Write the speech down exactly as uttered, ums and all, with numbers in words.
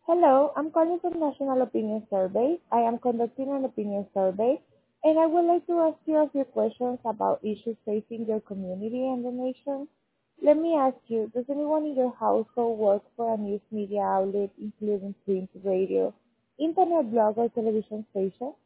Hello, I'm calling from National Opinion Survey. I am conducting an opinion survey, and I would like to ask you a few questions about issues facing your community and the nation. Let me ask you, does anyone in your household work for a news media outlet, including print, radio, internet blog, or television station?